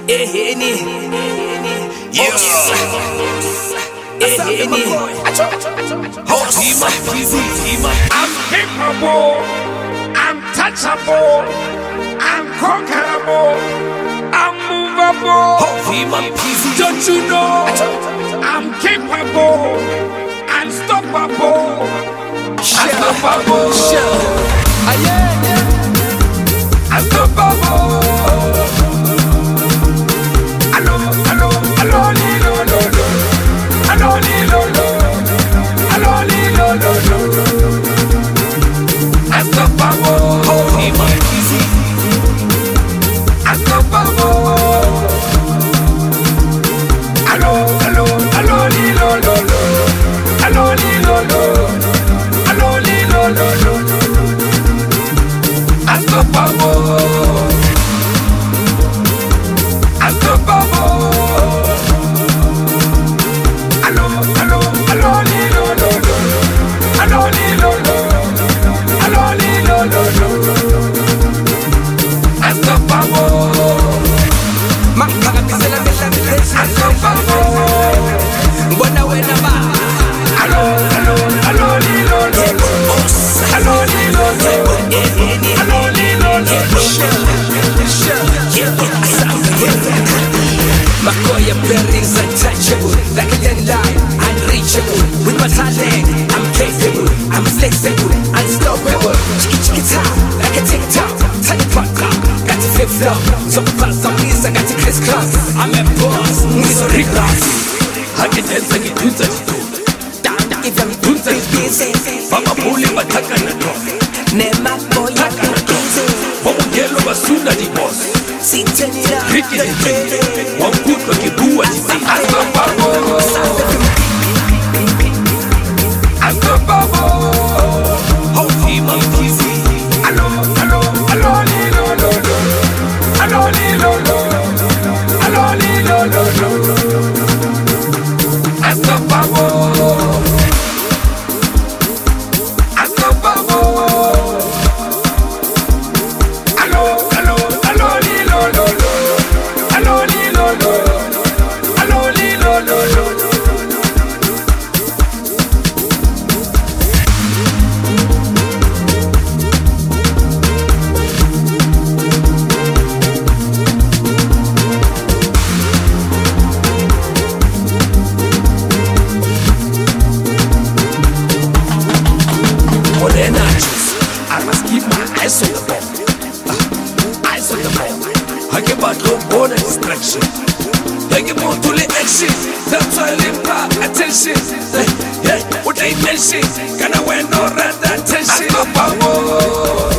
Yes. I'm capable, I'm touchable, I'm conquerable, I'm movable. Don't you know? I'm capable, unstoppable, unstoppable, unstoppable. Makoya bearings untouchable, like a landline, unreachable. With my talent, I'm capable, I'm flexible, unstoppable. Chiki chiki top, like a TikTok, tiny pop clock. Got to flip flop, so fast on this, I got to crisscross. I'm a boss, Miss Rickross. I can dance like a dunza. If I'm dunza, Papa Puli, but I can't go. Nema boy, I can't go. Papa Yellow was soon as he was. Ricky one good looking boo and say unstoppable, unstoppable. How team on TV. Hello, hello, hello, hello, hello, hello, hello, hello, unstoppable, unstoppable. I must keep my eyes on the ball. Eyes on the ball. I get back no more distraction. I get more to the action. That's why I live my attention. What I mention, can I win no rather attention?